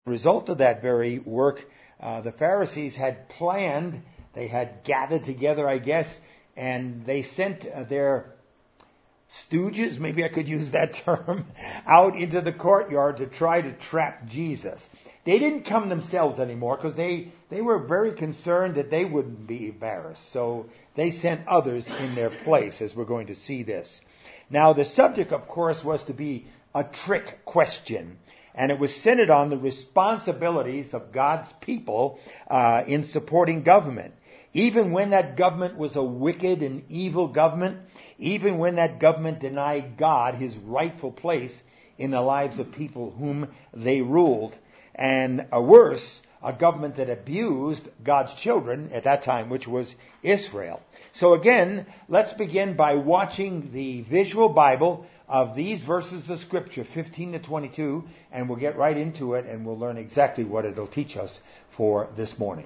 result of that very work, the Pharisees had planned, they had gathered together, I guess, and they sent their stooges, maybe I could use that term, out into the courtyard to try to trap Jesus. They didn't come themselves anymore because they were very concerned that they wouldn't be embarrassed. So they sent others in their place, as we're going to see this. Now, the subject, of course, was to be a trick question. And it was centered on the responsibilities of God's people in supporting government. Even when that government was a wicked and evil government, even when that government denied God his rightful place in the lives of people whom they ruled. And worse, a government that abused God's children at that time, which was Israel. So again, let's begin by watching the visual Bible of these verses of Scripture, 15 to 22, and we'll get right into it and we'll learn exactly what it'll teach us for this morning.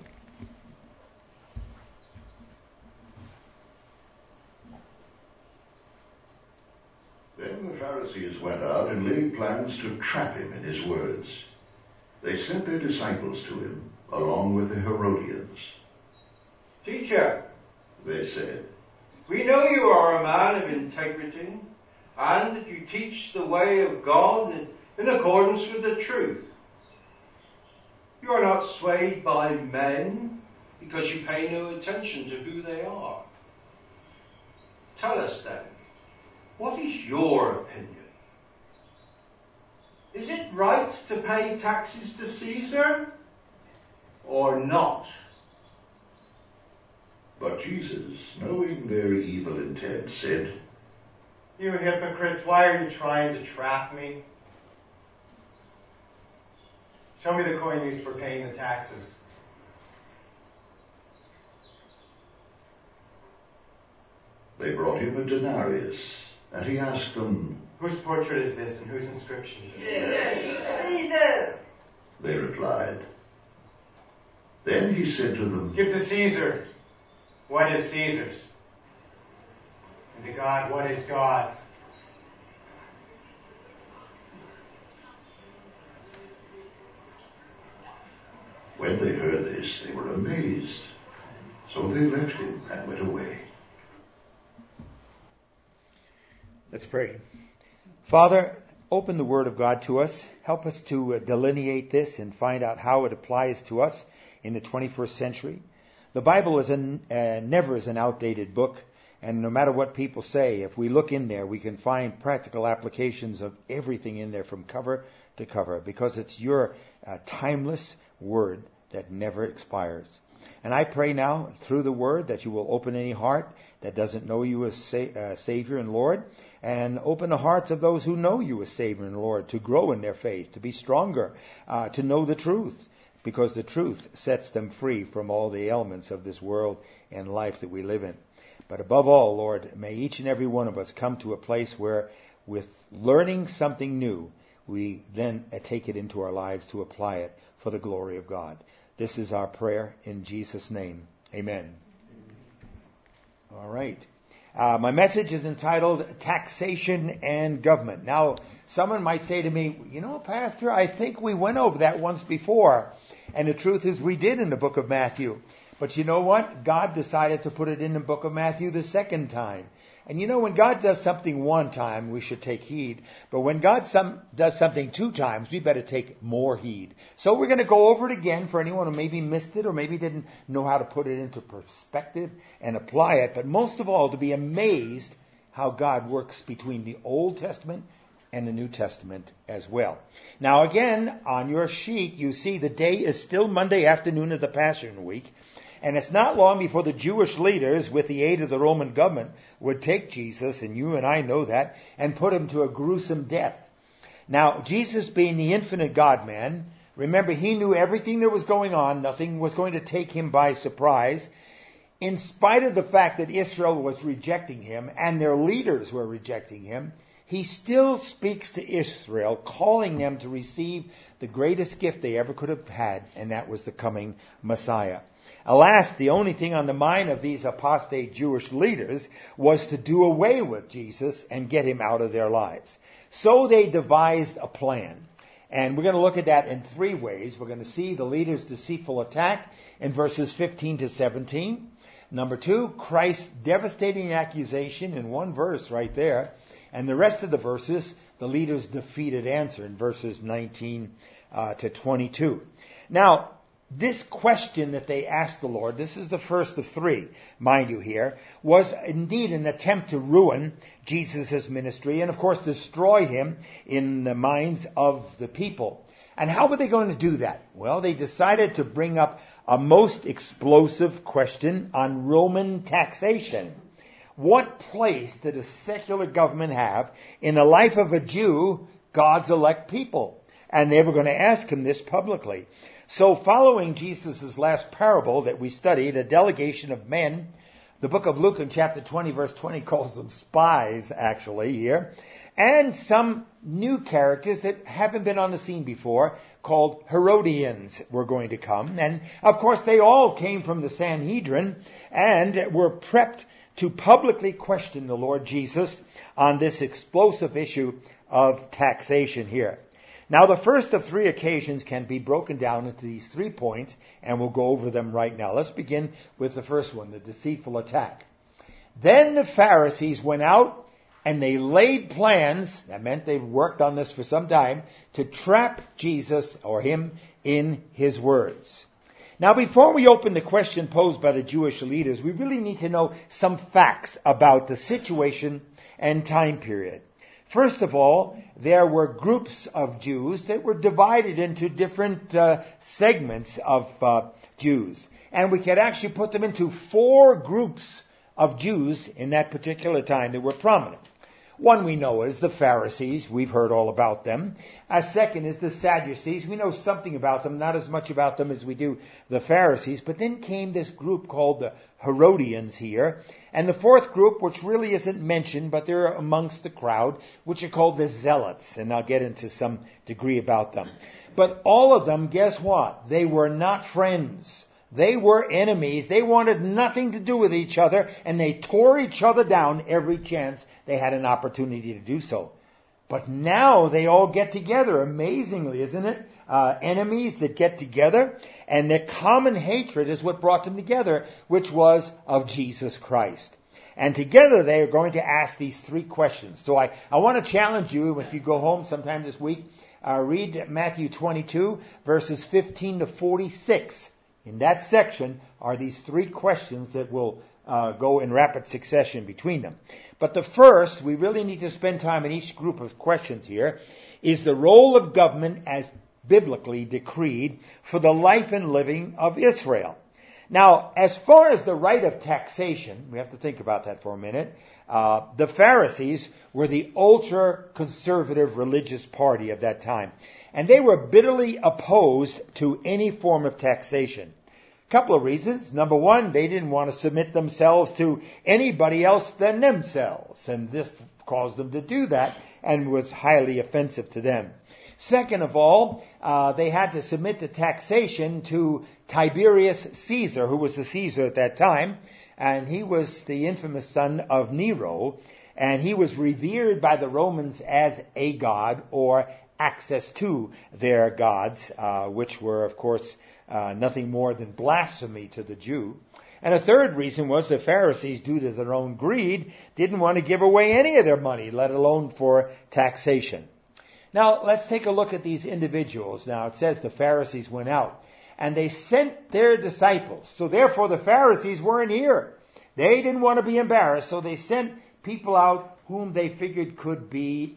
Then the Pharisees went out and laid plans to trap him in his words. They sent their disciples to him, along with the Herodians. "Teacher," they said, "we know you are a man of integrity, and that you teach the way of God in accordance with the truth. You are not swayed by men because you pay no attention to who they are. Tell us then, what is your opinion? Is it right to pay taxes to Caesar or not?" But Jesus, knowing their evil intent, said, "You hypocrites, why are you trying to trap me? Show me the coin used for paying the taxes." They brought him a denarius, and he asked them, "Whose portrait is this and whose inscription?" Caesar. They replied. Then he said to them, "Give to Caesar what is Caesar's, and to God what is God's." When they heard this, they were amazed. So they left him and went away. Let's pray. Father, open the Word of God to us. Help us to delineate this and find out how it applies to us in the 21st century. The Bible is never is an outdated book, and no matter what people say, if we look in there, we can find practical applications of everything in there from cover to cover, because it's your timeless Word that never expires. And I pray now, through the Word, that you will open any heart that doesn't know you as Savior and Lord, and open the hearts of those who know you as Savior and Lord to grow in their faith, to be stronger, to know the truth, because the truth sets them free from all the ailments of this world and life that we live in. But above all, Lord, may each and every one of us come to a place where, with learning something new, we then take it into our lives to apply it for the glory of God. This is our prayer in Jesus' name. Amen. All right. My message is entitled Taxation and Government. Now, someone might say to me, "You know, Pastor, I think we went over that once before." And the truth is we did in the book of Matthew. But you know what? God decided to put it in the book of Matthew the second time. And you know, when God does something one time, we should take heed. But when God does something two times, we better take more heed. So we're going to go over it again for anyone who maybe missed it or maybe didn't know how to put it into perspective and apply it. But most of all, to be amazed how God works between the Old Testament and the New Testament as well. Now again, on your sheet, you see the day is still Monday afternoon of the Passion Week. And it's not long before the Jewish leaders, with the aid of the Roman government, would take Jesus, and you and I know that, and put him to a gruesome death. Now, Jesus being the infinite God-man, remember, he knew everything that was going on. Nothing was going to take him by surprise. In spite of the fact that Israel was rejecting him, and their leaders were rejecting him, he still speaks to Israel, calling them to receive the greatest gift they ever could have had, and that was the coming Messiah. Alas, the only thing on the mind of these apostate Jewish leaders was to do away with Jesus and get him out of their lives. So they devised a plan. And we're going to look at that in three ways. We're going to see the leader's deceitful attack in verses 15 to 17. Number two, Christ's devastating accusation in one verse right there. And the rest of the verses, the leader's defeated answer in verses 19 to 22. Now, this question that they asked the Lord, this is the first of three, mind you here, was indeed an attempt to ruin Jesus' ministry and, of course, destroy him in the minds of the people. And how were they going to do that? Well, they decided to bring up a most explosive question on Roman taxation. What place did a secular government have in the life of a Jew, God's elect people? And they were going to ask him this publicly. So following Jesus' last parable that we studied, a delegation of men, the book of Luke in chapter 20, verse 20 calls them spies, actually, here, and some new characters that haven't been on the scene before, called Herodians, were going to come. And, of course, they all came from the Sanhedrin and were prepped to publicly question the Lord Jesus on this explosive issue of taxation here. Now, the first of three occasions can be broken down into these 3 points, and we'll go over them right now. Let's begin with the first one, the deceitful attack. Then the Pharisees went out and they laid plans, that meant they worked on this for some time, to trap Jesus or him in his words. Now, before we open the question posed by the Jewish leaders, we really need to know some facts about the situation and time period. First of all, there were groups of Jews that were divided into different segments of Jews. And we could actually put them into 4 groups of Jews in that particular time that were prominent. One we know is the Pharisees. We've heard all about them. A second is the Sadducees. We know something about them, not as much about them as we do the Pharisees. But then came this group called the Herodians here. And the fourth group, which really isn't mentioned, but they're amongst the crowd, which are called the Zealots. And I'll get into some degree about them. But all of them, guess what? They were not friends. They were enemies. They wanted nothing to do with each other, and they tore each other down every chance they had an opportunity to do so. But now they all get together, amazingly, isn't it? Enemies that get together, and their common hatred is what brought them together, which was of Jesus Christ. And together they are going to ask these 3 questions. So I want to challenge you, if you go home sometime this week, read Matthew 22, verses 15 to 46. In that section are these 3 questions that will go in rapid succession between them. But the first, we really need to spend time in each group of questions here, is the role of government as biblically decreed for the life and living of Israel. Now, as far as the right of taxation, we have to think about that for a minute, the Pharisees were the ultra-conservative religious party of that time. And they were bitterly opposed to any form of taxation. A couple of reasons. Number one, they didn't want to submit themselves to anybody else than themselves. And this caused them to do that and was highly offensive to them. Second of all, they had to submit to taxation to Tiberius Caesar, who was the Caesar at that time. And he was the infamous son of Nero. And he was revered by the Romans as a god, or access to their gods, which were, of course, nothing more than blasphemy to the Jew. And a third reason was the Pharisees, due to their own greed, didn't want to give away any of their money, let alone for taxation. Now, let's take a look at these individuals. Now, it says the Pharisees went out, and they sent their disciples. So therefore, the Pharisees weren't here. They didn't want to be embarrassed, so they sent people out whom they figured could be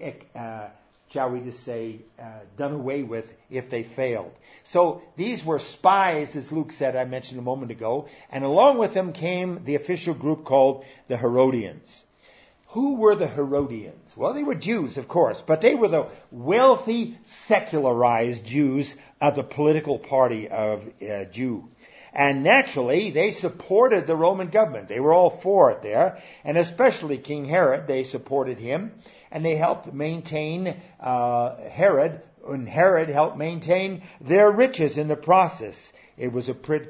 shall we just say, done away with if they failed. So these were spies, as Luke said, I mentioned a moment ago, and along with them came the official group called the Herodians. Who were the Herodians? Well, they were Jews, of course, but they were the wealthy, secularized Jews of the political party of Jew. And naturally, they supported the Roman government. They were all for it there, and especially King Herod, they supported him. And they helped maintain Herod, and Herod helped maintain their riches in the process. It was a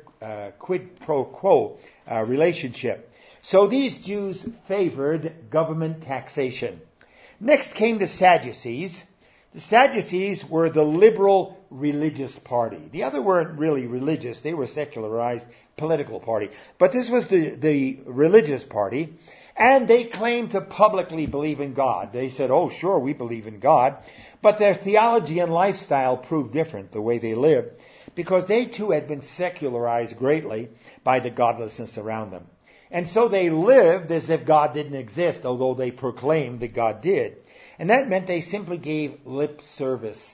quid pro quo relationship. So these Jews favored government taxation. Next came the Sadducees. The Sadducees were the liberal religious party. The other weren't really religious. They were secularized political party. But this was the religious party. And they claimed to publicly believe in God. They said, oh, sure, we believe in God. But their theology and lifestyle proved different, the way they lived, because they too had been secularized greatly by the godlessness around them. And so they lived as if God didn't exist, although they proclaimed that God did. And that meant they simply gave lip service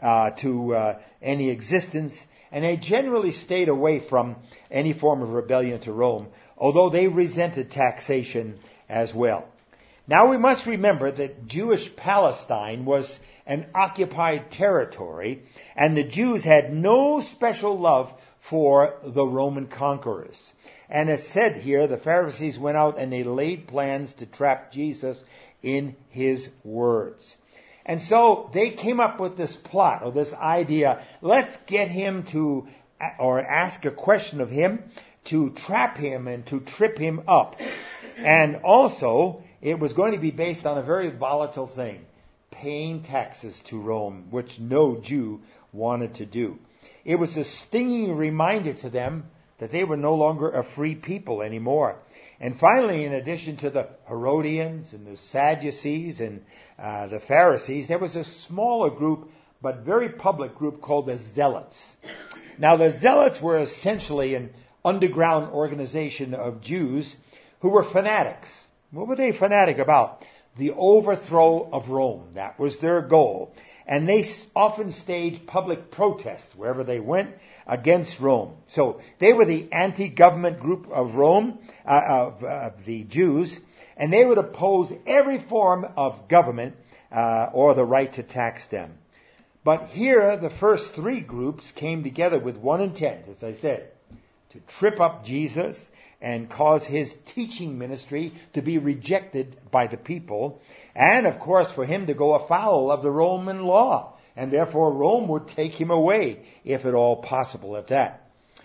to any existence, and they generally stayed away from any form of rebellion to Rome, although they resented taxation as well. Now we must remember that Jewish Palestine was an occupied territory, and the Jews had no special love for the Roman conquerors. And as said here, the Pharisees went out and they laid plans to trap Jesus in his words. And so they came up with this plot, or this idea, let's get him to, or ask a question of him, to trap him and to trip him up. And also, it was going to be based on a very volatile thing, paying taxes to Rome, which no Jew wanted to do. It was a stinging reminder to them that they were no longer a free people anymore. And finally, in addition to the Herodians and the Sadducees and the Pharisees, there was a smaller group, but very public group called the Zealots. Now, the Zealots were essentially an underground organization of Jews who were fanatics. What were they fanatic about? The overthrow of Rome. That was their goal. And they often staged public protests wherever they went against Rome. So they were the anti-government group of Rome, of the Jews, and they would oppose every form of government or the right to tax them. But here, the first three groups came together with one intent, as I said, to trip up Jesus and cause his teaching ministry to be rejected by the people, and of course for him to go afoul of the Roman law, and therefore Rome would take him away, if at all possible at that.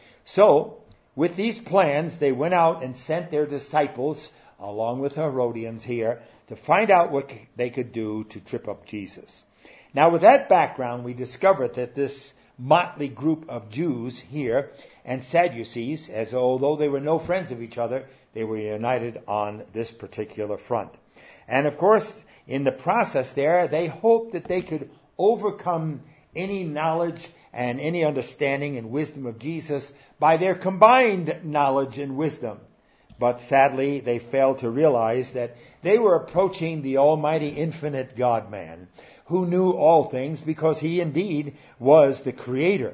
So, with these plans, they went out and sent their disciples, along with the Herodians here, to find out what they could do to trip up Jesus. Now with that background, we discovered that this motley group of Jews here and Sadducees, as although they were no friends of each other, they were united on this particular front. And of course, in the process there, they hoped that they could overcome any knowledge and any understanding and wisdom of Jesus by their combined knowledge and wisdom. But sadly, they failed to realize that they were approaching the almighty infinite God-man, who knew all things because he indeed was the creator.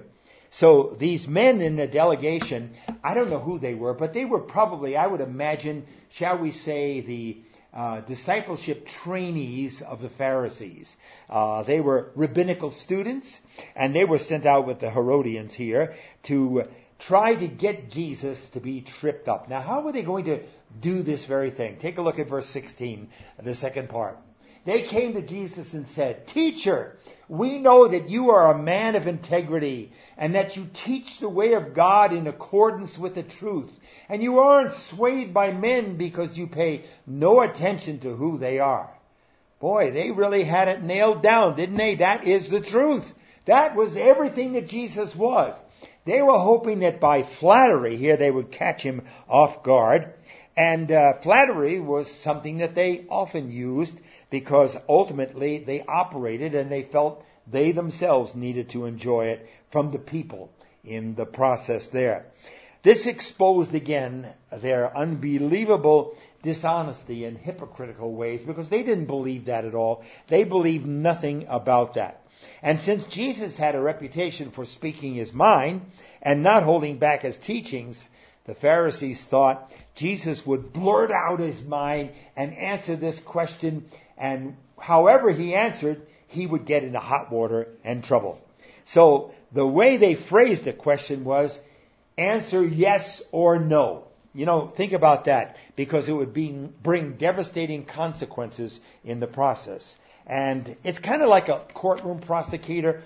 So these men in the delegation, I don't know who they were, but they were probably, I would imagine, shall we say, the discipleship trainees of the Pharisees. They were rabbinical students, and they were sent out with the Herodians here to try to get Jesus to be tripped up. Now, how were they going to do this very thing? Take a look at verse 16, the second part. They came to Jesus and said, "Teacher, we know that you are a man of integrity and that you teach the way of God in accordance with the truth. And you aren't swayed by men because you pay no attention to who they are." Boy, they really had it nailed down, didn't they? That is the truth. That was everything that Jesus was. They were hoping that by flattery here they would catch him off guard. And flattery was something that they often used because ultimately they operated and they felt they themselves needed to enjoy it from the people in the process there. This exposed again their unbelievable dishonesty and hypocritical ways because they didn't believe that at all. They believed nothing about that. And since Jesus had a reputation for speaking his mind and not holding back his teachings, the Pharisees thought Jesus would blurt out his mind and answer this question, and however he answered, he would get into hot water and trouble. So the way they phrased the question was, answer yes or no. You know, think about that, because it would bring devastating consequences in the process. And it's kind of like a courtroom prosecutor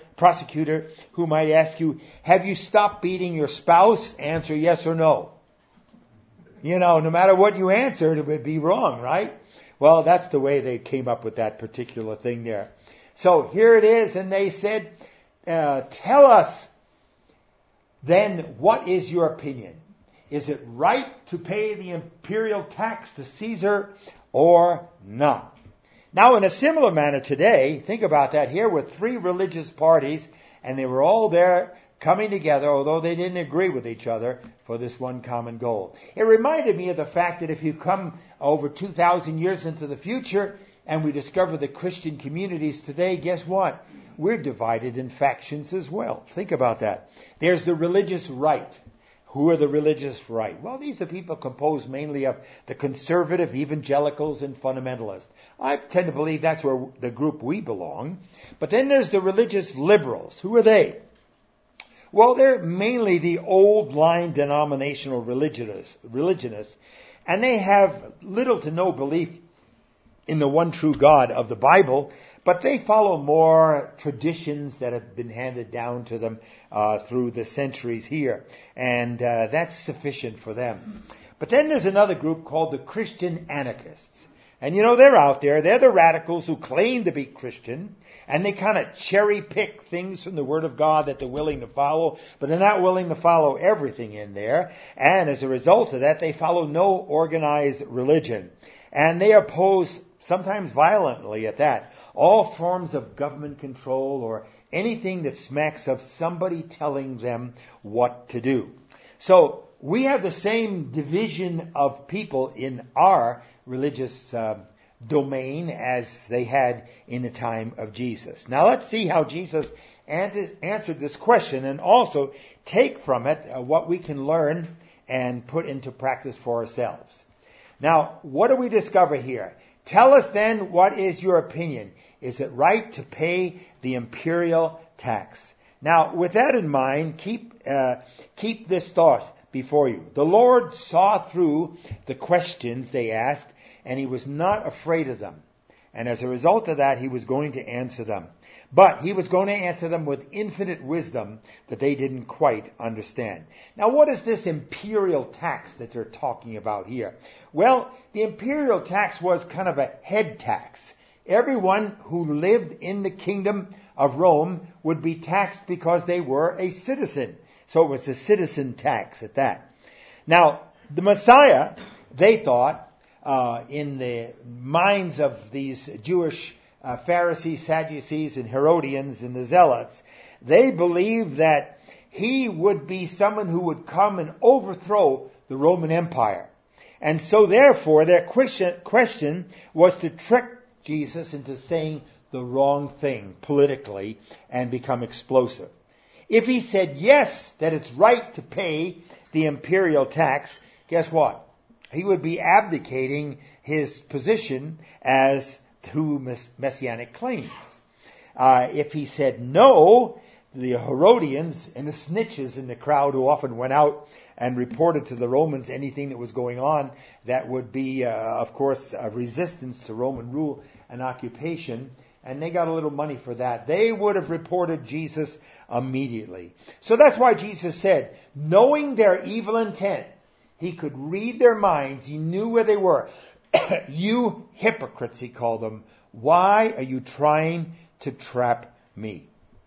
who might ask you, have you stopped beating your spouse? Answer yes or no. You know, no matter what you answered, it would be wrong, right? Well, that's the way they came up with that particular thing there. So here it is, and they said, tell us then, what is your opinion? Is it right to pay the imperial tax to Caesar or not? Now, in a similar manner today, think about that. Here were three religious parties, and they were all there coming together, although they didn't agree with each other, for this one common goal. It reminded me of the fact that if you come over 2,000 years into the future, and we discover the Christian communities today, guess what? We're divided in factions as well. Think about that. There's the religious right. Who are the religious right? Well, these are people composed mainly of the conservative, evangelicals, and fundamentalists. I tend to believe that's where the group we belong. But then there's the religious liberals. Who are they? Well, they're mainly the old line denominational religionists, and they have little to no belief in the one true God of the Bible, but they follow more traditions that have been handed down to them through the centuries here, and that's sufficient for them. But then there's another group called the Christian anarchists. And you know, they're out there. They're the radicals who claim to be Christian, and they kind of cherry pick things from the Word of God that they're willing to follow, but they're not willing to follow everything in there. And as a result of that, they follow no organized religion. And they oppose, sometimes violently at that, all forms of government control or anything that smacks of somebody telling them what to do. So we have the same division of people in our religious domain as they had in the time of Jesus. Now let's see how Jesus answered this question, and also take from it what we can learn and put into practice for ourselves. Now, what do we discover here? Tell us then, what is your opinion? Is it right to pay the imperial tax? Now, with that in mind, keep this thought before you. The Lord saw through the questions they asked, and He was not afraid of them. And as a result of that, He was going to answer them. But He was going to answer them with infinite wisdom that they didn't quite understand. Now, what is this imperial tax that they're talking about here? Well, the imperial tax was kind of a head tax. Everyone who lived in the kingdom of Rome would be taxed because they were a citizen. So it was a citizen tax at that. Now, the Messiah, they thought, in the minds of these Jewish Pharisees, Sadducees, and Herodians, and the Zealots, they believed that He would be someone who would come and overthrow the Roman Empire. And so therefore, their question was to trick Jesus into saying the wrong thing politically and become explosive. If He said yes, that it's right to pay the imperial tax, guess what? He would be abdicating His position as to messianic claims. If He said no, the Herodians and the snitches in the crowd who often went out and reported to the Romans anything that was going on that would be, of course, a resistance to Roman rule and occupation, and they got a little money for that, they would have reported Jesus immediately. So that's why Jesus said, knowing their evil intent, He could read their minds. He knew where they were. You hypocrites, He called them. Why are you trying to trap me?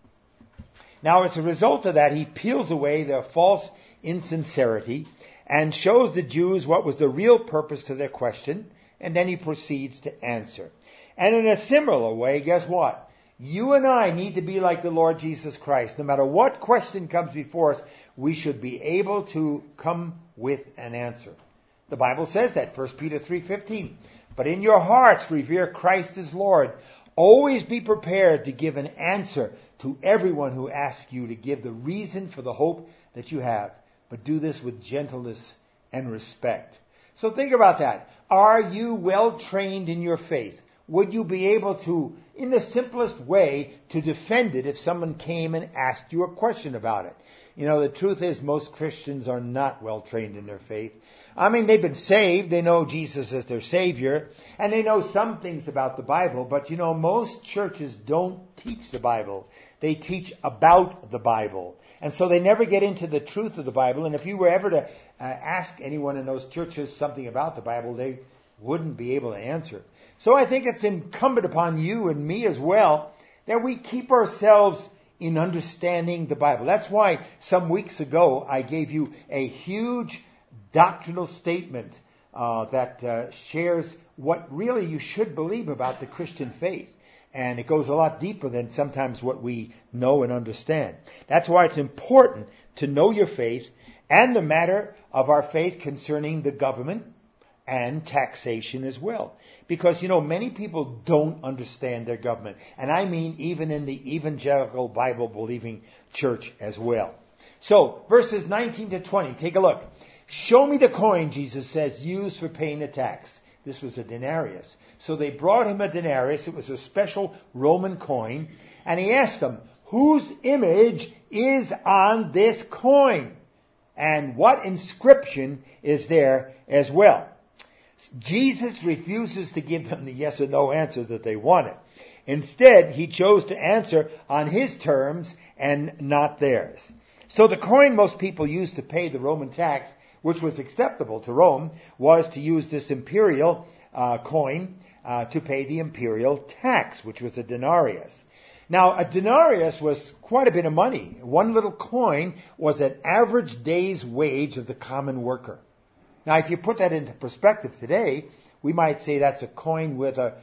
Now, as a result of that, He peels away their false insincerity and shows the Jews what was the real purpose to their question, and then He proceeds to answer. And in a similar way, guess what? You and I need to be like the Lord Jesus Christ. No matter what question comes before us, we should be able to come with an answer. The Bible says that, 1 Peter 3:15. But in your hearts revere Christ as Lord. Always be prepared to give an answer to everyone who asks you to give the reason for the hope that you have. But do this with gentleness and respect. So think about that. Are you well trained in your faith? Would you be able to, in the simplest way, to defend it if someone came and asked you a question about it? You know, the truth is most Christians are not well trained in their faith. I mean, they've been saved, they know Jesus as their Savior, and they know some things about the Bible, but you know, most churches don't teach the Bible. They teach about the Bible. And so they never get into the truth of the Bible, and if you were ever to ask anyone in those churches something about the Bible, they wouldn't be able to answer. So I think it's incumbent upon you and me as well that we keep ourselves in understanding the Bible. That's why some weeks ago I gave you a huge doctrinal statement that shares what really you should believe about the Christian faith. And it goes a lot deeper than sometimes what we know and understand. That's why it's important to know your faith and the matter of our faith concerning the government and taxation as well. Because, many people don't understand their government. And I mean even in the evangelical Bible-believing church as well. So, verses 19 to 20, take a look. Show me the coin, Jesus says, used for paying the tax. This was a denarius. So they brought him a denarius. It was a special Roman coin. And he asked them, whose image is on this coin? And what inscription is there as well? Jesus refuses to give them the yes or no answer that they wanted. Instead, he chose to answer on his terms and not theirs. So the coin most people used to pay the Roman tax, which was acceptable to Rome, was to use this imperial coin to pay the imperial tax, which was a denarius. Now, a denarius was quite a bit of money. One little coin was an average day's wage of the common worker. Now, if you put that into perspective today, we might say that's a coin with a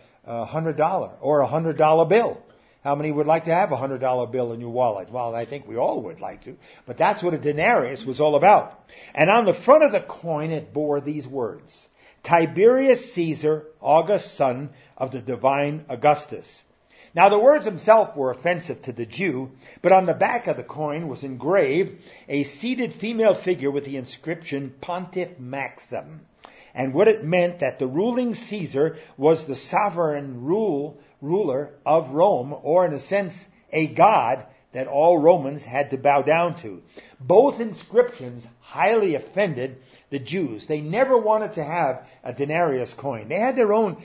$100 or a $100 bill. How many would like to have a $100 bill in your wallet? Well, I think we all would like to. But that's what a denarius was all about. And on the front of the coin, it bore these words: Tiberius Caesar, August, son of the divine Augustus. Now, the words themselves were offensive to the Jew, but on the back of the coin was engraved a seated female figure with the inscription Pontiff Maxim. And what it meant that the ruling Caesar was the sovereign ruler of Rome, or in a sense, a god that all Romans had to bow down to. Both inscriptions highly offended the Jews. They never wanted to have a denarius coin. They had their own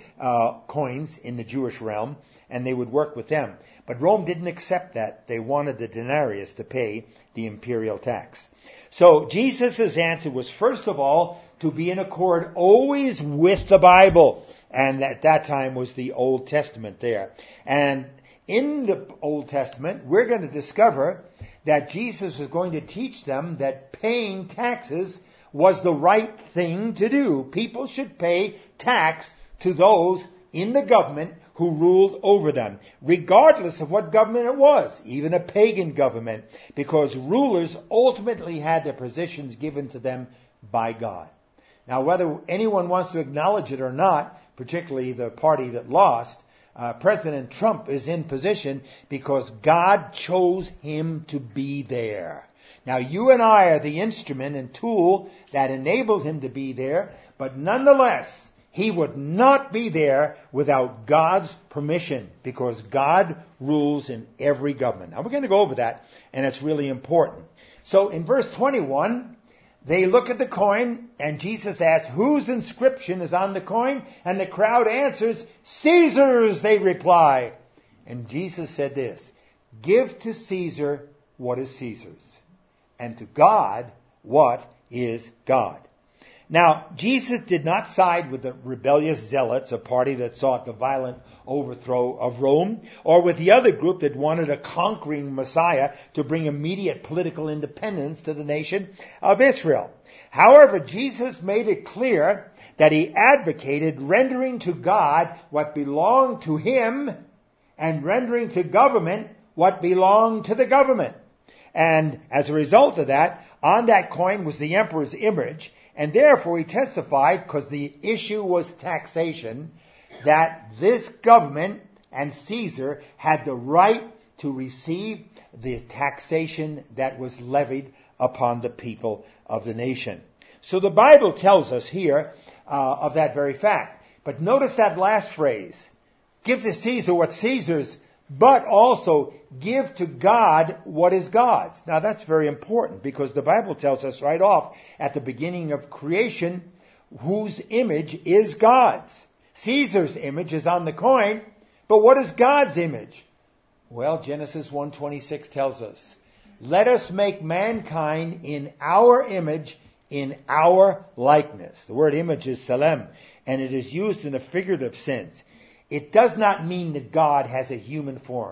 coins in the Jewish realm, and they would work with them. But Rome didn't accept that. They wanted the denarius to pay the imperial tax. So Jesus' answer was, first of all, to be in accord always with the Bible. And at that time was the Old Testament there. And in the Old Testament, we're going to discover that Jesus was going to teach them that paying taxes was the right thing to do. People should pay tax to those in the government who ruled over them, regardless of what government it was, even a pagan government, because rulers ultimately had their positions given to them by God. Now, whether anyone wants to acknowledge it or not, particularly the party that lost, President Trump is in position because God chose him to be there. Now, you and I are the instrument and tool that enabled him to be there, but nonetheless, he would not be there without God's permission, because God rules in every government. Now, we're going to go over that, and it's really important. So, in verse 21, they look at the coin, and Jesus asks, whose inscription is on the coin? And the crowd answers, Caesar's, they reply. And Jesus said this: give to Caesar what is Caesar's, and to God what is God. Now, Jesus did not side with the rebellious zealots, a party that sought the violent overthrow of Rome, or with the other group that wanted a conquering Messiah to bring immediate political independence to the nation of Israel. However, Jesus made it clear that he advocated rendering to God what belonged to him and rendering to government what belonged to the government. And as a result of that, on that coin was the emperor's image. And therefore he testified, because the issue was taxation, that this government and Caesar had the right to receive the taxation that was levied upon the people of the nation. So the Bible tells us here of that very fact. But notice that last phrase: give to Caesar what Caesar's, but also give to God what is God's. Now that's very important, because the Bible tells us right off at the beginning of creation whose image is God's. Caesar's image is on the coin, but what is God's image? Well, Genesis 1:26 tells us, let us make mankind in our image, in our likeness. The word image is selem, and it is used in a figurative sense. It does not mean that God has a human form.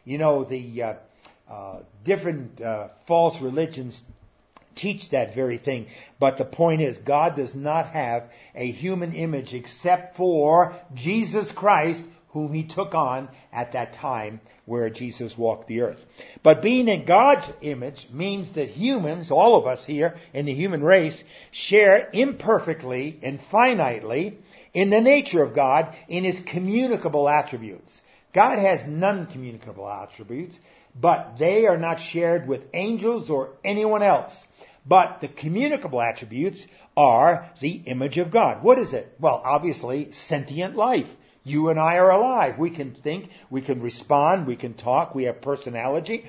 You know, the different false religions teach that very thing. But the point is, God does not have a human image except for Jesus Christ, whom he took on at that time where Jesus walked the earth. But being in God's image means that humans, all of us here in the human race, share imperfectly and finitely in the nature of God in his communicable attributes. God has non-communicable attributes, but they are not shared with angels or anyone else. But the communicable attributes are the image of God. What is it? Well, obviously, sentient life. You and I are alive. We can think, we can respond, we can talk, we have personality.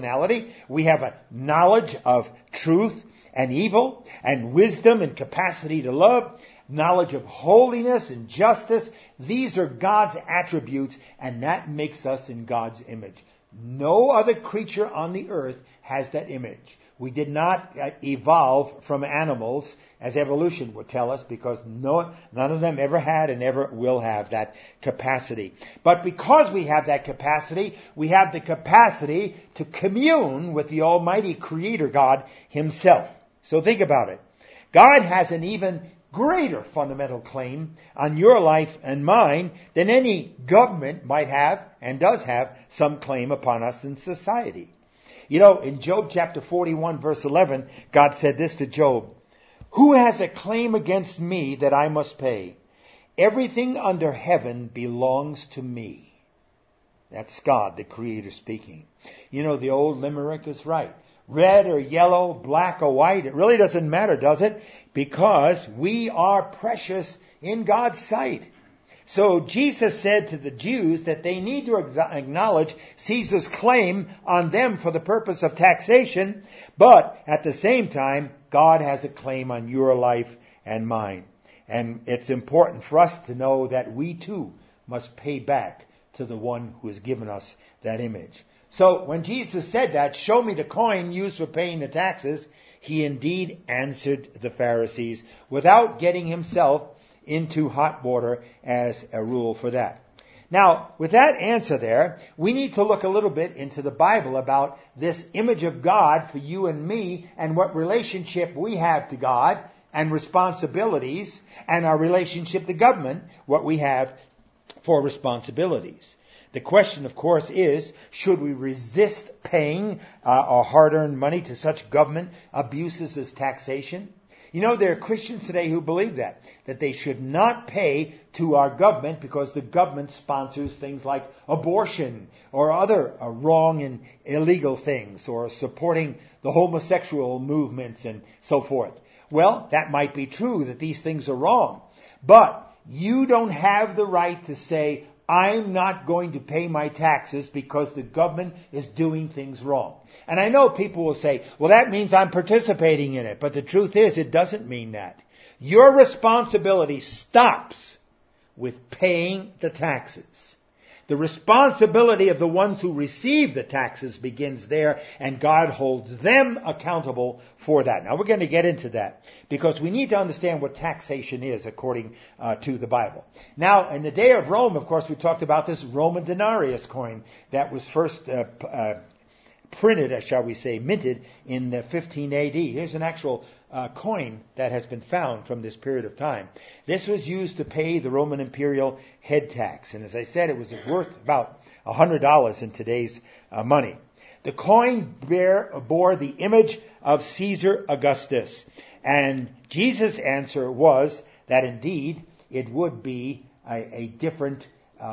We have a knowledge of truth and evil and wisdom and capacity to love, knowledge of holiness and justice. These are God's attributes, and that makes us in God's image. No other creature on the earth has that image. We did not evolve from animals, as evolution would tell us, because none of them ever had and ever will have that capacity. But because we have that capacity, we have the capacity to commune with the Almighty Creator God Himself. So think about it. God has an even greater fundamental claim on your life and mine than any government might have and does have some claim upon us in society. You know, in Job chapter 41 verse 11, God said this to Job: "Who has a claim against me that I must pay? Everything under heaven belongs to me." That's God, the Creator, speaking. You know, the old limerick is right. Red or yellow, black or white, it really doesn't matter, does it? Because we are precious in God's sight. So Jesus said to the Jews that they need to acknowledge Caesar's claim on them for the purpose of taxation, but at the same time, God has a claim on your life and mine. And it's important for us to know that we too must pay back to the one who has given us that image. So when Jesus said that, "Show me the coin used for paying the taxes," he indeed answered the Pharisees without getting himself into hot water as a rule for that. Now, with that answer there, we need to look a little bit into the Bible about this image of God for you and me and what relationship we have to God and responsibilities, and our relationship to government, what we have for responsibilities. The question, of course, is, should we resist paying our hard-earned money to such government abuses as taxation? You know, there are Christians today who believe that they should not pay to our government because the government sponsors things like abortion or other wrong and illegal things, or supporting the homosexual movements and so forth. Well, that might be true that these things are wrong, but you don't have the right to say, "I'm not going to pay my taxes because the government is doing things wrong." And I know people will say, "Well, that means I'm participating in it." But the truth is, it doesn't mean that. Your responsibility stops with paying the taxes. The responsibility of the ones who receive the taxes begins there, and God holds them accountable for that. Now, we're going to get into that because we need to understand what taxation is according to the Bible. Now, in the day of Rome, of course, we talked about this Roman denarius coin that was first printed, shall we say, minted in 15 AD. Here's an actual coin that has been found from this period of time. This was used to pay the Roman imperial head tax. And as I said, it was worth about $100 in today's money. The coin bore the image of Caesar Augustus. And Jesus' answer was that indeed it would be a different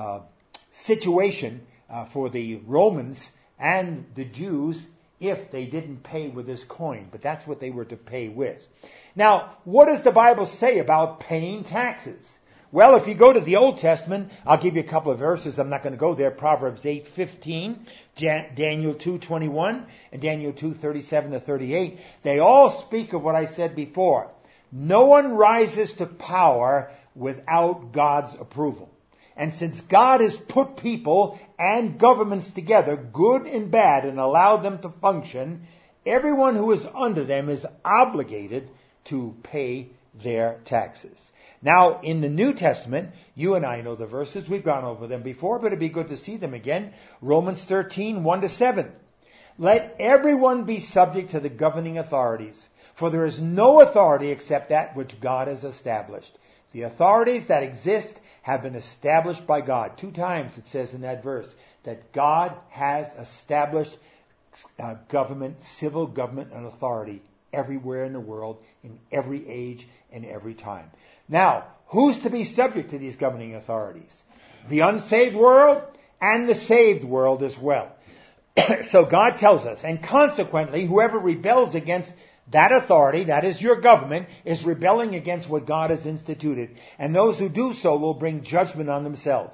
situation for the Romans and the Jews if they didn't pay with this coin. But that's what they were to pay with. Now, what does the Bible say about paying taxes? Well, if you go to the Old Testament, I'll give you a couple of verses. I'm not going to go there. Proverbs 8:15, Daniel 2:21, and Daniel 2:37 to 38. They all speak of what I said before. No one rises to power without God's approval. And since God has put people and governments together, good and bad, and allowed them to function, everyone who is under them is obligated to pay their taxes. Now, in the New Testament, you and I know the verses. We've gone over them before, but it'd be good to see them again. Romans 13, 1-7. Let everyone be subject to the governing authorities, for there is no authority except that which God has established. The authorities that exist have been established by God. 2 times it says in that verse that God has established government, civil government and authority everywhere in the world, in every age and every time. Now, who's to be subject to these governing authorities? The unsaved world and the saved world as well. So God tells us, and consequently, whoever rebels against that authority, that is your government, is rebelling against what God has instituted. And those who do so will bring judgment on themselves.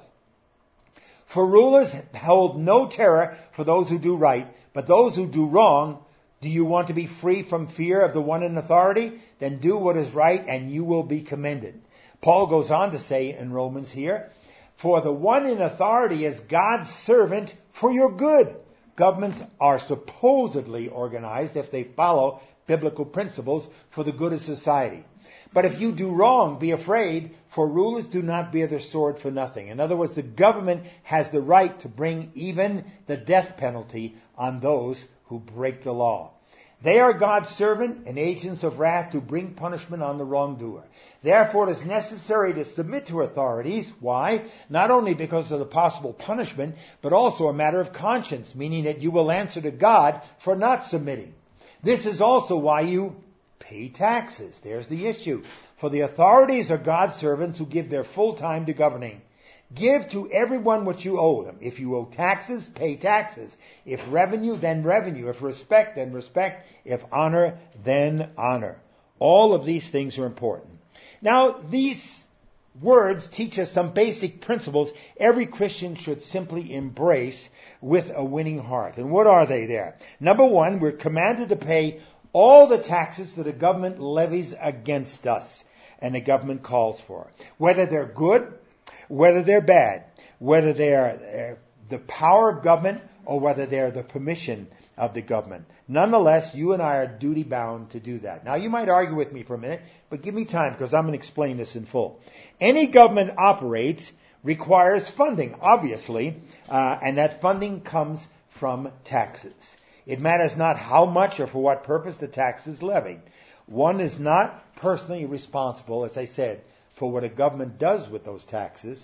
For rulers hold no terror for those who do right, but those who do wrong. Do you want to be free from fear of the one in authority? Then do what is right and you will be commended. Paul goes on to say in Romans here, for the one in authority is God's servant for your good. Governments are supposedly organized, if they follow biblical principles, for the good of society. But if you do wrong, be afraid, for rulers do not bear their sword for nothing. In other words, the government has the right to bring even the death penalty on those who break the law. They are God's servant and agents of wrath to bring punishment on the wrongdoer. Therefore, it is necessary to submit to authorities. Why? Not only because of the possible punishment, but also a matter of conscience, meaning that you will answer to God for not submitting. This is also why you pay taxes. There's the issue. For the authorities are God's servants who give their full time to governing. Give to everyone what you owe them. If you owe taxes, pay taxes. If revenue, then revenue. If respect, then respect. If honor, then honor. All of these things are important. Now, these words teach us some basic principles every Christian should simply embrace with a winning heart. And what are they there? Number one, we're commanded to pay all the taxes that the government levies against us and the government calls for. Whether they're good, whether they're bad, whether they're the power of government or whether they're the permission of the government. Nonetheless, you and I are duty bound to do that. Now, you might argue with me for a minute, but give me time because I'm going to explain this in full. Any government operates requires funding, obviously, and that funding comes from taxes. It matters not how much or for what purpose the tax is levied. One is not personally responsible, as I said, for what a government does with those taxes.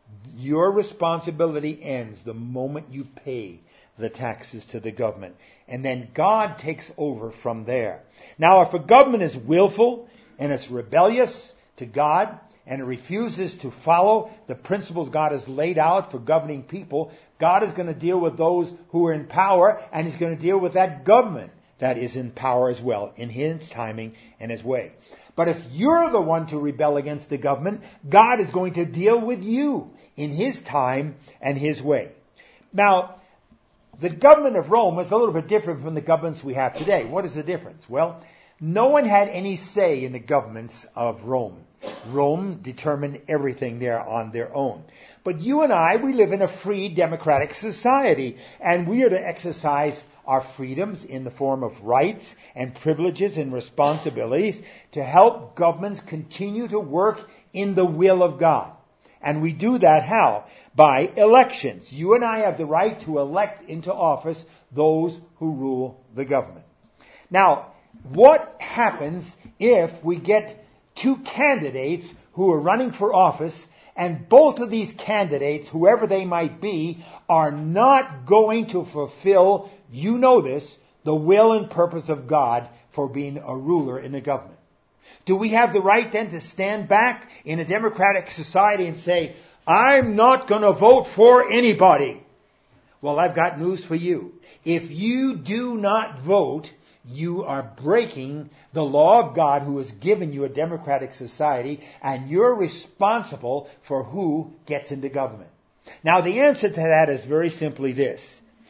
Your responsibility ends the moment you pay the taxes to the government. And then God takes over from there. Now, if a government is willful and it's rebellious to God and it refuses to follow the principles God has laid out for governing people, God is going to deal with those who are in power, and He's going to deal with that government that is in power as well, in His timing and His way. But if you're the one to rebel against the government, God is going to deal with you in His time and His way. Now, the government of Rome was a little bit different from the governments we have today. What is the difference? Well, no one had any say in the governments of Rome. Rome determined everything there on their own. But you and I, we live in a free democratic society, and we are to exercise our freedoms in the form of rights and privileges and responsibilities to help governments continue to work in the will of God. And we do that how? By elections. You and I have the right to elect into office those who rule the government. Now, what happens if we get two candidates who are running for office, and both of these candidates, whoever they might be, are not going to fulfill, you know this, the will and purpose of God for being a ruler in the government? Do we have the right then to stand back in a democratic society and say, I'm not going to vote for anybody? Well, I've got news for you. If you do not vote, you are breaking the law of God who has given you a democratic society, and you're responsible for who gets into government. Now, the answer to that is very simply this.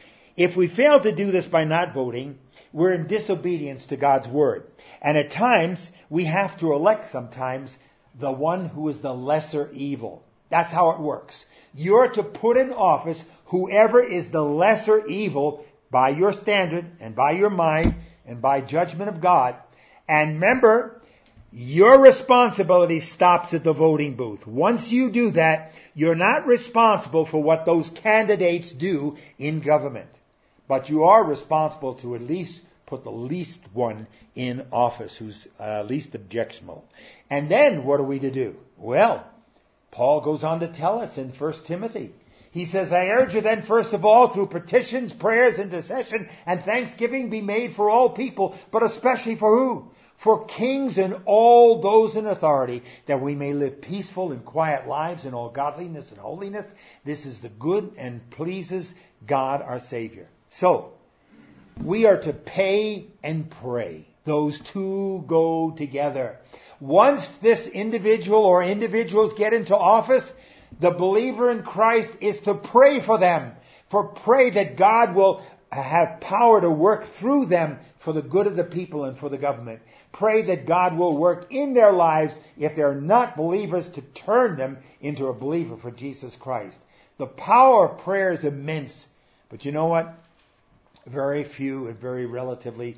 If we fail to do this by not voting, we're in disobedience to God's word. And at times, we have to elect sometimes the one who is the lesser evil. That's how it works. You're to put in office whoever is the lesser evil by your standard and by your mind and by judgment of God. And remember, your responsibility stops at the voting booth. Once you do that, you're not responsible for what those candidates do in government. But you are responsible to at least put the least one in office who's least objectionable. And then what are we to do? Well, Paul goes on to tell us in 1 Timothy. He says, I urge you then first of all through petitions, prayers, intercession, and thanksgiving be made for all people, but especially for who? For kings and all those in authority, that we may live peaceful and quiet lives in all godliness and holiness. This is the good and pleases God our Savior. So, we are to pay and pray. Those two go together. Once this individual or individuals get into office, the believer in Christ is to pray for them. Pray that God will have power to work through them for the good of the people and for the government. Pray that God will work in their lives, if they're not believers, to turn them into a believer for Jesus Christ. The power of prayer is immense. But you know what? Very few and very relatively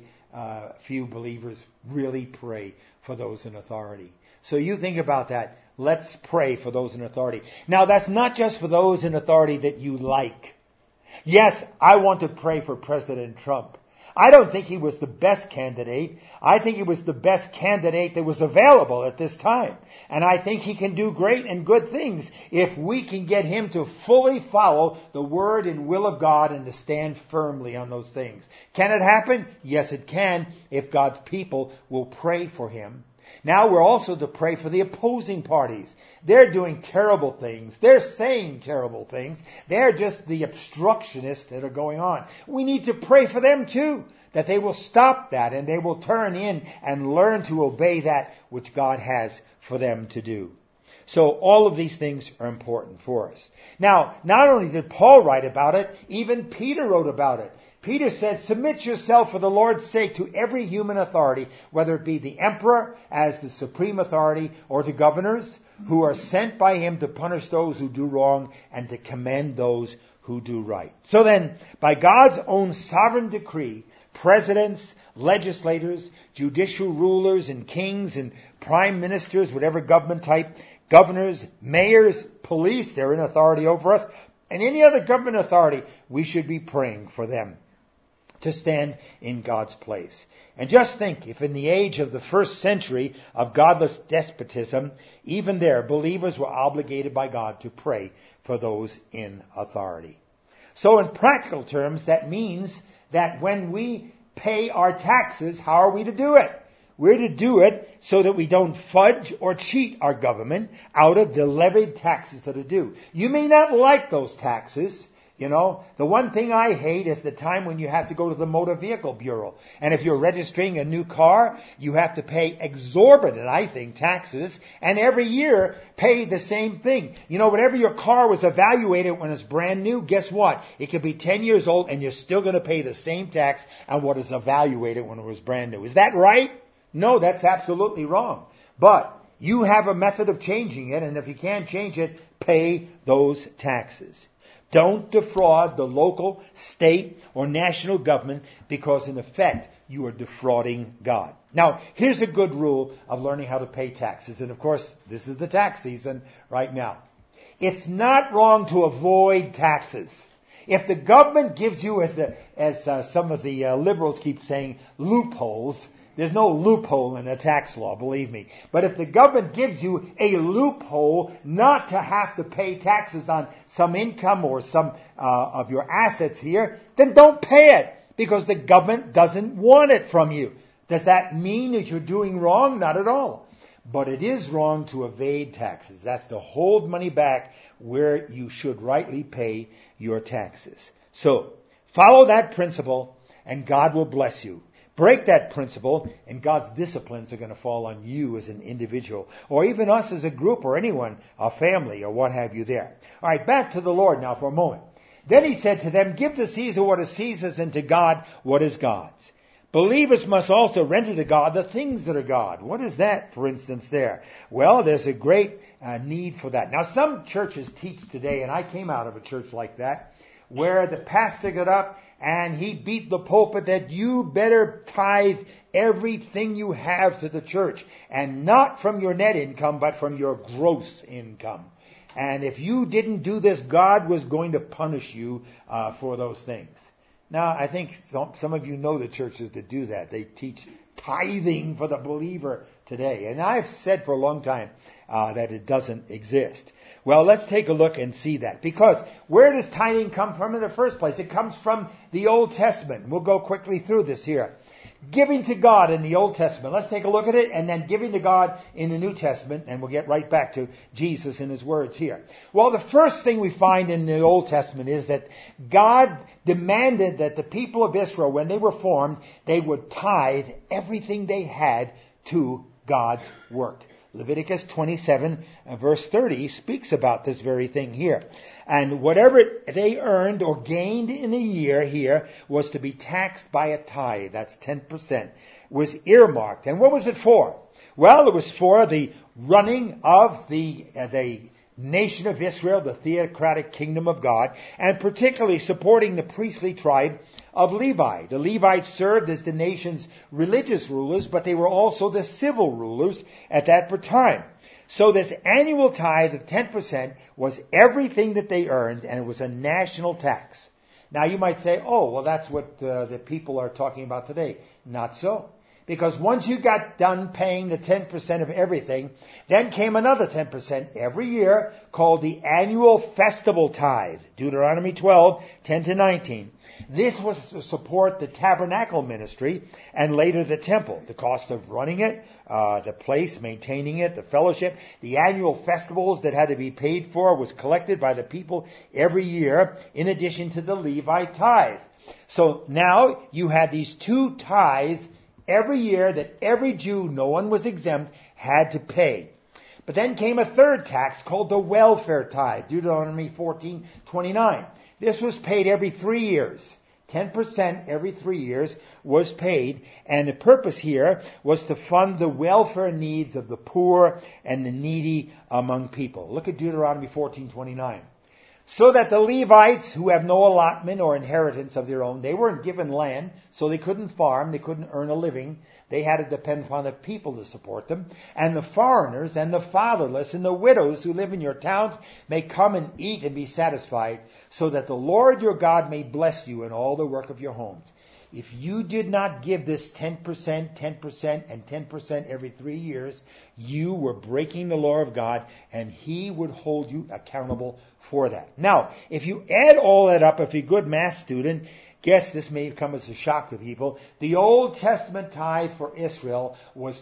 few believers really pray for those in authority. So you think about that. Let's pray for those in authority. Now, that's not just for those in authority that you like. Yes, I want to pray for President Trump. I don't think he was the best candidate. I think he was the best candidate that was available at this time. And I think he can do great and good things if we can get him to fully follow the word and will of God and to stand firmly on those things. Can it happen? Yes, it can, if God's people will pray for him. Now we're also to pray for the opposing parties. They're doing terrible things. They're saying terrible things. They're just the obstructionists that are going on. We need to pray for them too, that they will stop that and they will turn in and learn to obey that which God has for them to do. So all of these things are important for us. Now, not only did Paul write about it, even Peter wrote about it. Peter said, submit yourself for the Lord's sake to every human authority, whether it be the emperor as the supreme authority or to governors who are sent by him to punish those who do wrong and to commend those who do right. So then, by God's own sovereign decree, presidents, legislators, judicial rulers, and kings and prime ministers, whatever government type, governors, mayors, police, they're in authority over us, and any other government authority, we should be praying for them to stand in God's place. And just think, if in the age of the first century of godless despotism, even there, believers were obligated by God to pray for those in authority. So in practical terms, that means that when we pay our taxes, how are we to do it? We're to do it so that we don't fudge or cheat our government out of the levied taxes that are due. You may not like those taxes. You know, the one thing I hate is the time when you have to go to the Motor Vehicle Bureau. And if you're registering a new car, you have to pay exorbitant, I think, taxes. And every year, pay the same thing. You know, whatever your car was evaluated when it's brand new, guess what? It could be 10 years old and you're still going to pay the same tax on what is evaluated when it was brand new. Is that right? No, that's absolutely wrong. But you have a method of changing it, and if you can't change it, pay those taxes. Don't defraud the local, state, or national government because, in effect, you are defrauding God. Now, here's a good rule of learning how to pay taxes. And, of course, this is the tax season right now. It's not wrong to avoid taxes. If the government gives you, as some of the liberals keep saying, loopholes, there's no loophole in a tax law, believe me. But if the government gives you a loophole not to have to pay taxes on some income or some of your assets here, then don't pay it because the government doesn't want it from you. Does that mean that you're doing wrong? Not at all. But it is wrong to evade taxes. That's to hold money back where you should rightly pay your taxes. So, follow that principle and God will bless you. Break that principle, and God's disciplines are going to fall on you as an individual, or even us as a group, or anyone, a family, or what have you there. All right, back to the Lord now for a moment. Then he said to them, give to Caesar what is Caesar's, and to God what is God's. Believers must also render to God the things that are God. What is that, for instance, there? Well, there's a great need for that. Now, some churches teach today, and I came out of a church like that, where the pastor got up and he beat the pulpit that you better tithe everything you have to the church, and not from your net income, but from your gross income. And if you didn't do this, God was going to punish you for those things. Now, I think some of you know the churches that do that. They teach tithing for the believer today. And I've said for a long time that it doesn't exist. Well, let's take a look and see that. Because where does tithing come from in the first place? It comes from the Old Testament. We'll go quickly through this here. Giving to God in the Old Testament. Let's take a look at it, and then giving to God in the New Testament, and we'll get right back to Jesus and His words here. Well, the first thing we find in the Old Testament is that God demanded that the people of Israel, when they were formed, they would tithe everything they had to God's work. Leviticus 27 verse 30 speaks about this very thing here. And whatever they earned or gained in a year here was to be taxed by a tithe. That's 10%. Was earmarked. And what was it for? Well, it was for the running of the nation of Israel, the theocratic kingdom of God, and particularly supporting the priestly tribe of Levi. The Levites served as the nation's religious rulers, but they were also the civil rulers at that time. So this annual tithe of 10% was everything that they earned, and it was a national tax. Now you might say, oh, well that's what the people are talking about today. Not so. Because once you got done paying the 10% of everything, then came another 10% every year called the annual festival tithe. Deuteronomy 12, 10 to 19. This was to support the tabernacle ministry and later the temple. The cost of running it, the place, maintaining it, the fellowship, the annual festivals that had to be paid for was collected by the people every year in addition to the Levite tithes. So now you had these two tithes every year that every Jew, no one was exempt, had to pay. But then came a third tax called the welfare tithe, Deuteronomy 14:29. This was paid every 3 years. 10% every 3 years was paid, and the purpose here was to fund the welfare needs of the poor and the needy among people. Look at Deuteronomy 14:29. So that the Levites, who have no allotment or inheritance of their own, they weren't given land, so they couldn't farm, they couldn't earn a living. They had to depend upon the people to support them. And the foreigners and the fatherless and the widows who live in your towns may come and eat and be satisfied, so that the Lord your God may bless you in all the work of your homes. If you did not give this 10%, 10%, and 10% every 3 years, you were breaking the law of God, and He would hold you accountable for that. Now, if you add all that up, if you're a good math student, guess this may come as a shock to people, the Old Testament tithe for Israel was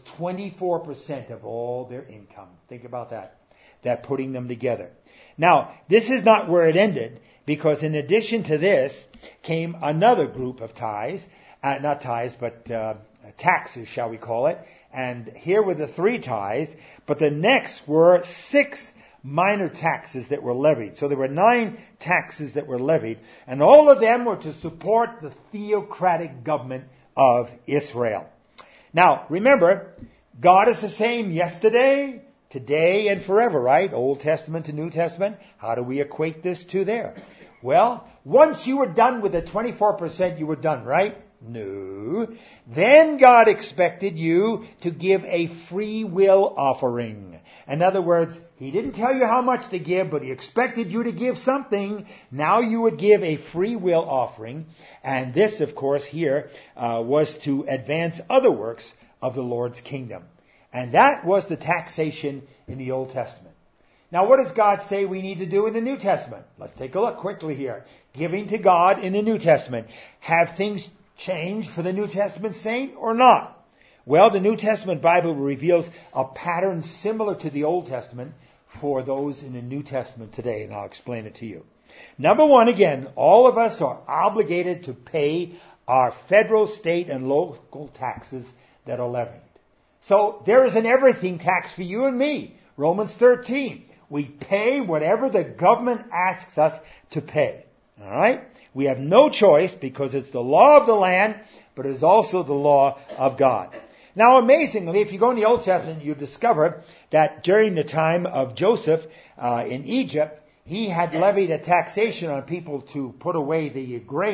24% of all their income. Think about that putting them together. Now, this is not where it ended, because in addition to this came another group of tithes, not tithes, but taxes, shall we call it. And here were the 3 tithes, but the next were 6 minor taxes that were levied. So there were 9 taxes that were levied, and all of them were to support the theocratic government of Israel. Now, remember, God is the same yesterday, today, and forever, right? Old Testament to New Testament. How do we equate this to there? Well, once you were done with the 24%, you were done, right? No. Then God expected you to give a free will offering. In other words, He didn't tell you how much to give, but He expected you to give something. Now you would give a free will offering. And this, of course, here was to advance other works of the Lord's kingdom. And that was the taxation in the Old Testament. Now, what does God say we need to do in the New Testament? Let's take a look quickly here. Giving to God in the New Testament. Have things changed for the New Testament saint or not? Well, the New Testament Bible reveals a pattern similar to the Old Testament for those in the New Testament today, and I'll explain it to you. Number one, again, all of us are obligated to pay our federal, state, and local taxes that are levied. So there is an everything tax for you and me. Romans 13. We pay whatever the government asks us to pay. All right? We have no choice because it's the law of the land, but it's also the law of God. Now, amazingly, if you go in the Old Testament, you discover that during the time of Joseph in Egypt, he had levied a taxation on people to put away the grain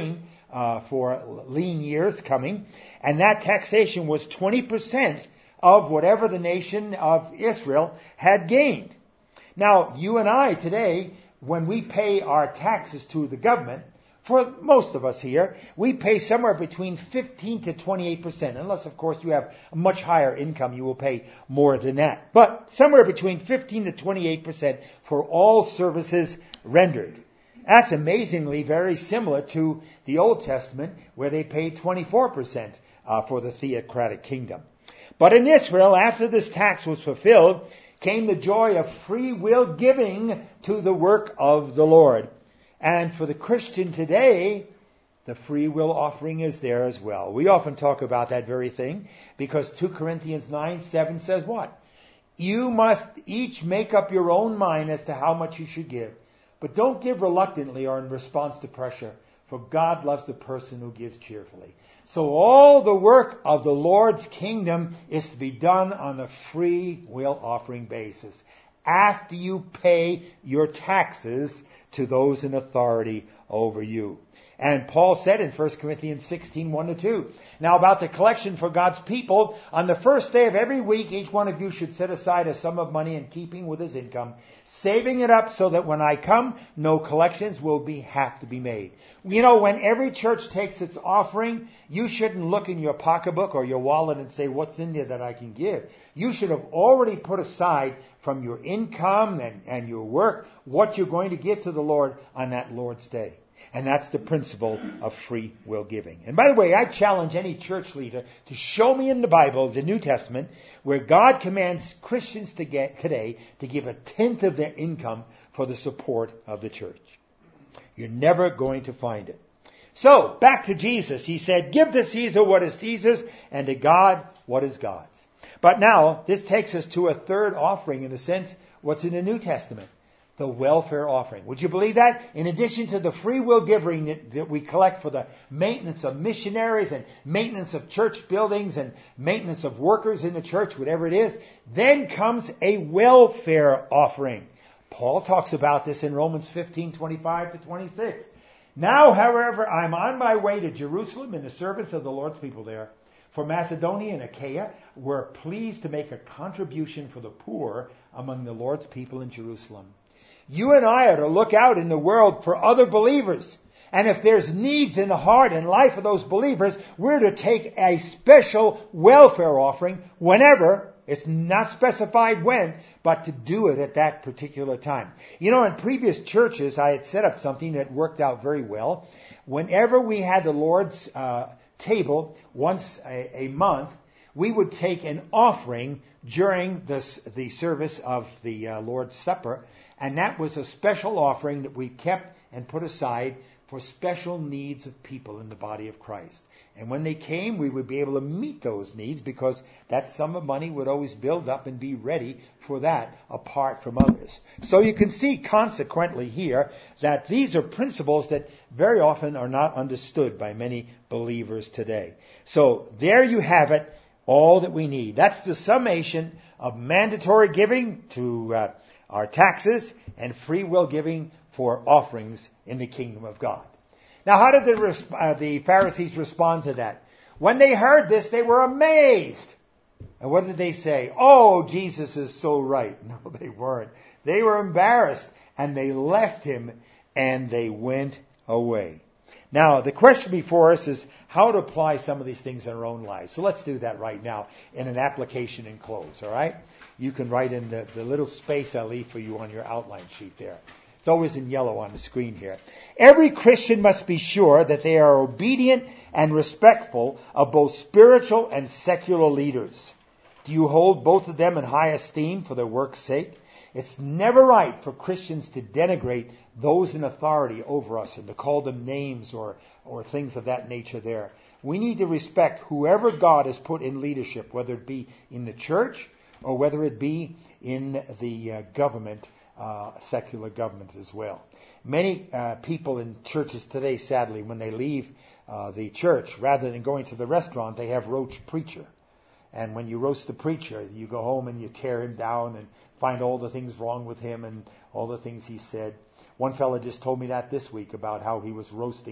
for lean years coming, and that taxation was 20% of whatever the nation of Israel had gained. Now, you and I today, when we pay our taxes to the government, for most of us here, we pay somewhere between 15 to 28%. Unless, of course, you have a much higher income, you will pay more than that. But somewhere between 15 to 28% for all services rendered. That's amazingly very similar to the Old Testament, where they paid 24% for the theocratic kingdom. But in Israel, after this tax was fulfilled, came the joy of free will giving to the work of the Lord. And for the Christian today, the free will offering is there as well. We often talk about that very thing because 2 Corinthians 9:7 says what? You must each make up your own mind as to how much you should give. But don't give reluctantly or in response to pressure, for God loves the person who gives cheerfully. So all the work of the Lord's kingdom is to be done on a free will offering basis, after you pay your taxes to those in authority over you. And Paul said in 1 Corinthians 16, 1-2, now about the collection for God's people, on the first day of every week, each one of you should set aside a sum of money in keeping with his income, saving it up so that when I come, no collections will have to be made. You know, when every church takes its offering, you shouldn't look in your pocketbook or your wallet and say, what's in there that I can give? You should have already put aside from your income and your work what you're going to give to the Lord on that Lord's Day. And that's the principle of free will giving. And by the way, I challenge any church leader to show me in the Bible, the New Testament, where God commands Christians today to give 1/10 of their income for the support of the church. You're never going to find it. So, back to Jesus. He said, give to Caesar what is Caesar's, and to God what is God's. But now, this takes us to a third offering, in a sense, what's in the New Testament. The welfare offering. Would you believe that? In addition to the free will giving that we collect for the maintenance of missionaries and maintenance of church buildings and maintenance of workers in the church, whatever it is, then comes a welfare offering. Paul talks about this in Romans 15:25-26. Now, however, I'm on my way to Jerusalem in the service of the Lord's people there. For Macedonia and Achaia were pleased to make a contribution for the poor among the Lord's people in Jerusalem. You and I are to look out in the world for other believers. And if there's needs in the heart and life of those believers, we're to take a special welfare offering whenever, it's not specified when, but to do it at that particular time. You know, in previous churches, I had set up something that worked out very well. Whenever we had the Lord's table once a month, we would take an offering during the service of the Lord's Supper. And that was a special offering that we kept and put aside for special needs of people in the body of Christ. And when they came, we would be able to meet those needs because that sum of money would always build up and be ready for that apart from others. So you can see consequently here that these are principles that very often are not understood by many believers today. So there you have it, all that we need. That's the summation of mandatory giving to our taxes and free will giving for offerings in the kingdom of God. Now, how did the Pharisees respond to that? When they heard this, they were amazed. And what did they say? Oh, Jesus is so right. No, they weren't. They were embarrassed, and they left him, and they went away. Now, the question before us is how to apply some of these things in our own lives. So let's do that right now in an application and close, all right? You can write in the little space I leave for you on your outline sheet there. It's always in yellow on the screen here. Every Christian must be sure that they are obedient and respectful of both spiritual and secular leaders. Do you hold both of them in high esteem for their work's sake? It's never right for Christians to denigrate those in authority over us and to call them names or things of that nature there. We need to respect whoever God has put in leadership, whether it be in the church or whether it be in the government, secular government as well. Many people in churches today, sadly, when they leave the church, rather than going to the restaurant, they have roast preacher. And when you roast the preacher, you go home and you tear him down and find all the things wrong with him and all the things he said. One fellow just told me that this week about how he was roasting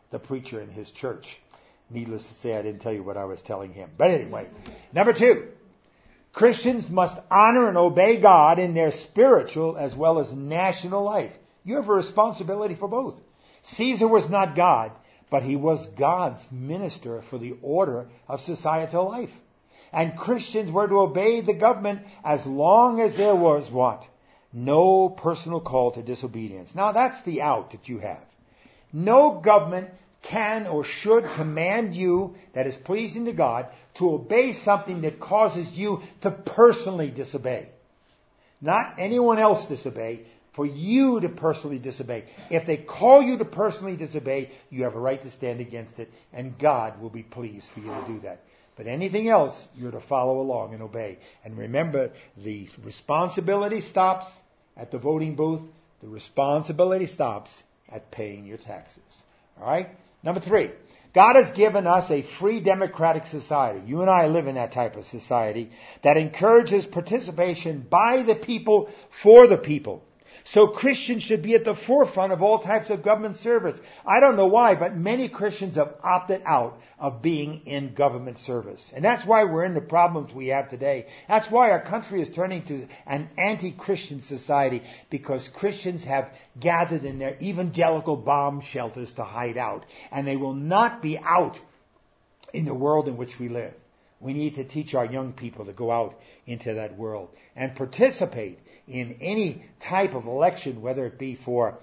the preacher in his church. Needless to say, I didn't tell you what I was telling him. But anyway, number 2. Christians must honor and obey God in their spiritual as well as national life. You have a responsibility for both. Caesar was not God, but he was God's minister for the order of societal life. And Christians were to obey the government as long as there was what? No personal call to disobedience. Now that's the out that you have. No government can or should command you that is pleasing to God to obey something that causes you to personally disobey. Not anyone else disobey, for you to personally disobey. If they call you to personally disobey, you have a right to stand against it, and God will be pleased for you to do that. But anything else, you're to follow along and obey. And remember, the responsibility stops at the voting booth. The responsibility stops at paying your taxes. All right? Number 3. God has given us a free democratic society. You and I live in that type of society that encourages participation by the people for the people. So Christians should be at the forefront of all types of government service. I don't know why, but many Christians have opted out of being in government service. And that's why we're in the problems we have today. That's why our country is turning to an anti-Christian society, because Christians have gathered in their evangelical bomb shelters to hide out. And they will not be out in the world in which we live. We need to teach our young people to go out into that world and participate in any type of election, whether it be for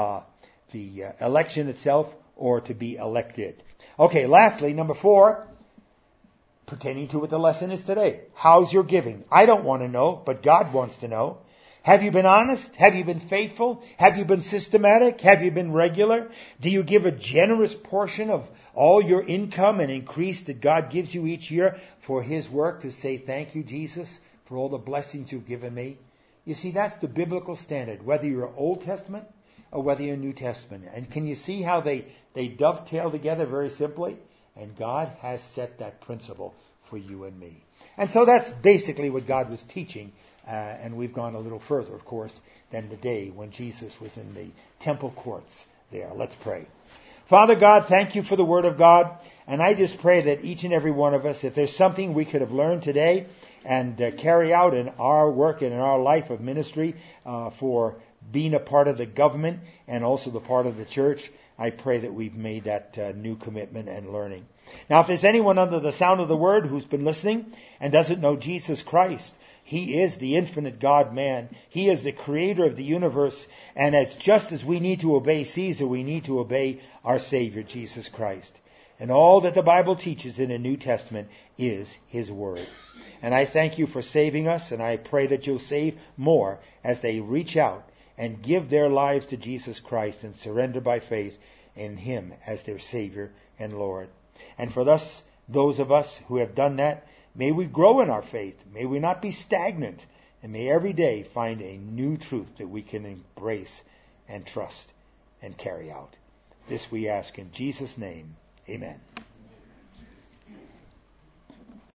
the election itself or to be elected. Okay, lastly, number 4, pertaining to what the lesson is today. How's your giving? I don't want to know, but God wants to know. Have you been honest? Have you been faithful? Have you been systematic? Have you been regular? Do you give a generous portion of all your income and increase that God gives you each year for His work to say, thank you, Jesus, for all the blessings you've given me? You see, that's the biblical standard, whether you're Old Testament or whether you're New Testament. And can you see how they dovetail together very simply? And God has set that principle for you and me. And so that's basically what God was teaching. And we've gone a little further, of course, than the day when Jesus was in the temple courts there. Let's pray. Father God, thank you for the Word of God. And I just pray that each and every one of us, if there's something we could have learned today and carry out in our work and in our life of ministry for being a part of the government and also the part of the church, I pray that we've made that new commitment and learning. Now, if there's anyone under the sound of the Word who's been listening and doesn't know Jesus Christ, He is the infinite God-man. He is the creator of the universe. And just as we need to obey Caesar, we need to obey our Savior, Jesus Christ. And all that the Bible teaches in the New Testament is His Word. And I thank you for saving us, and I pray that you'll save more as they reach out and give their lives to Jesus Christ and surrender by faith in Him as their Savior and Lord. And for those of us who have done that, may we grow in our faith. May we not be stagnant. And may every day find a new truth that we can embrace and trust and carry out. This we ask in Jesus' name. Amen.